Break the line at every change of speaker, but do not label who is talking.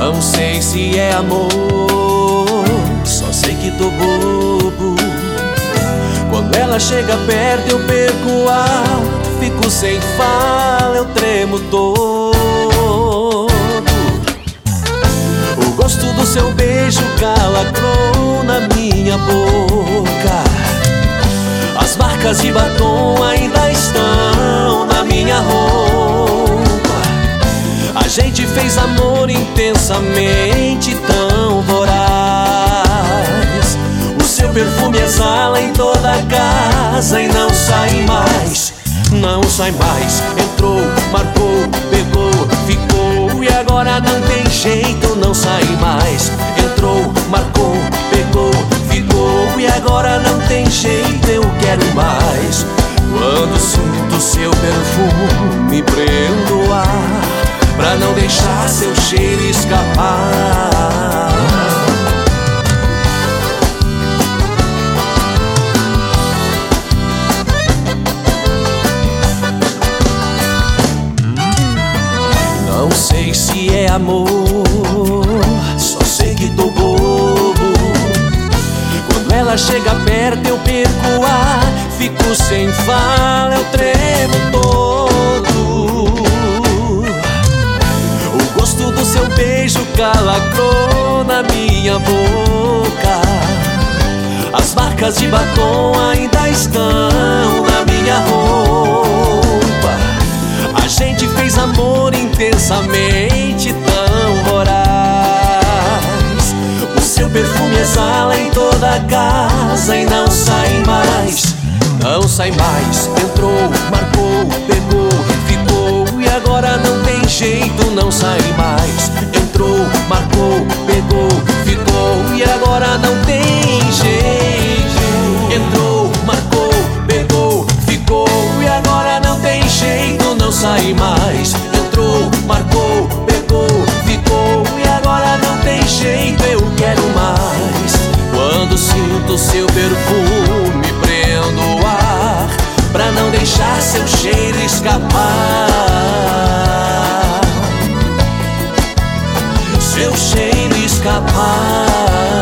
Não sei se é amor, só sei que tô bobo. Quando ela chega perto eu perco o ar, fico sem fala, eu tremo todo. O gosto do seu beijo calacrou na minha boca. As marcas de batom ainda estão na minha roupa. A gente fez amor intensamente tão voraz. O seu perfume exala em toda a casa e não sai mais. Não sai mais. Entrou, marcou, pegou, ficou e agora não tem jeito, não sai mais. Entrou, marcou, pegou, ficou e agora não tem jeito, eu quero mais. Quando sinto seu perfume, prendo o ar pra não deixar seu cheiro escapar. Não sei se é amor, só sei que tô bobo. Quando ela chega perto eu perco o ar, fico sem fala, eu tremo todo. O gosto do seu beijo calacrou na minha boca. As marcas de batom ainda estão na minha roupa. A gente fez amor intensamente tão voraz. O seu perfume exala em toda a casa e não sai mais. Não sai mais. Entrou, marcou, pegou, ficou e agora não tem jeito, não sai mais. Entrou, marcou, pegou, ficou e agora não tem jeito. Entrou, marcou, pegou, ficou e agora não tem jeito, não sai mais. Entrou, marcou, pegou, ficou e agora não tem jeito, eu quero mais. Quando sinto seu perfume, prendo o ar pra não deixar seu cheiro escapar. Seu cheiro escapar.